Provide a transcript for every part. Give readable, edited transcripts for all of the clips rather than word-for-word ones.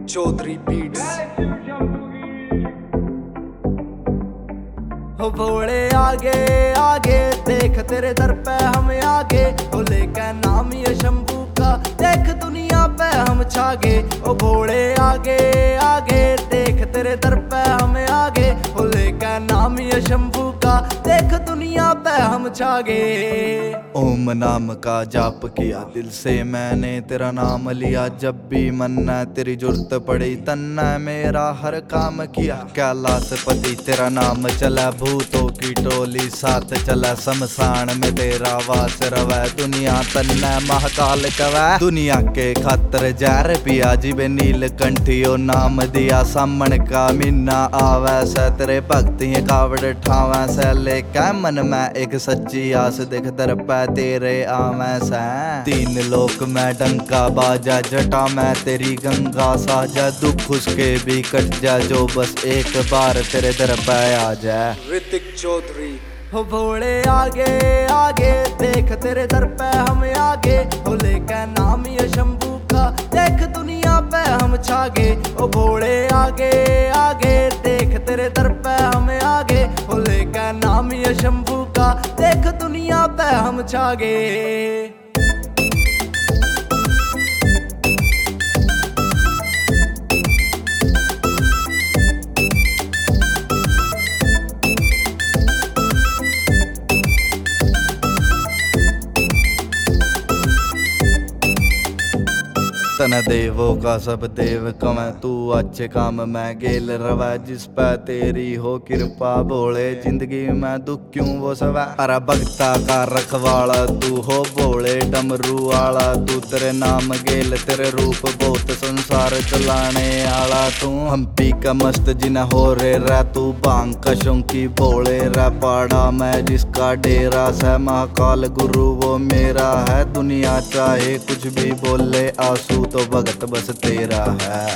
Chaudhary beats. हो भोले आगे आगे देख तेरे दर पे हम आगे, हो लेकर नाम ये शंभू का देख दुनिया पे हम छागे। ओ भोले आगे आगे देख तेरे दर पे हम आगे, हो लेकर नाम ये शंभू का देख दुनिया पे हम छागे। ओम नाम का जाप किया दिल से मैंने तेरा नाम लिया, जब भी मन्ना तेरी जुर्त पड़ी तन्ना मेरा हर काम किया। कैलाश पति तेरा नाम चला, भूतों की टोली साथ चला, शमशान में तेरा वास रवै, दुनिया तन्ना महाकाल कवै। दुनिया के खातर जहर पिया जीवे नील कंठियो नाम दिया, सामन का मीना आवै से तेरे भक्ति कावड़ ठावै से, लेकै मन में एक सच्ची आस देख दर पै तेरे आवै से। तीन लोक में डंका बाजा, जटा में तेरी गंगा साजा, दुख उसके भी कट जा जो बस एक बार तेरे दर पे आ जाए। ऋतिक चौधरी। हो भोले आगे आगे देख तेरे दर पे हम आगे, हो लेकर नाम ये शंभू का देख दुनिया पे हम छागे। ओ भोले आगे आगे देख तेरे दर पे हम आगे, हो लेकर नाम ये शंभू का देख दुनिया पे हम छागे। तन देवों का सब देव कम, तू अच्छे काम में गेल रवा, जिस पे तेरी हो कृपा बोले जिंदगी में दुख क्यों वो सवा। अरे भक्ता का रखवाला तू हो बोले डमरू वाला, तू तेरे नाम गेल तेरे रूप बहुत संसार चलाने आला। तू हम्पी का मस्त जिना हो रे रा, तू बांग का शौकी बोले रा, पाड़ा में जिसका डेरा से महाकाल गुरु वो मेरा है। दुनिया चाहे कुछ भी बोले आंसू तो भगत बस तेरा है,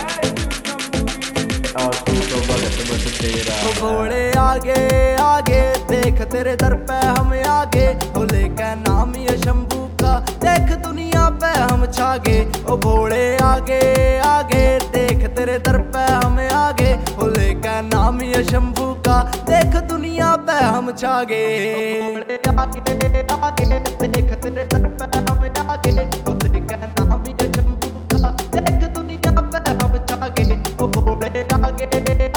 आंसू तो भगत बस तेरा है। भोले आगे आगे देख तेरे दर पे हम आगे, हो लेकर नाम ये शंभू का देख दुनिया पे हम छागे। ओ भोले आगे आगे देख तेरे दर पे हम आगे, हो लेकर नाम ये शंभू का देख दुनिया पे हम छागे। भोले आगे आगे देख तेरे दर पे हम आगे, हो लेकर नाम ये शंभू का देख दुनिया पे हम छागे। ओ भोले आगे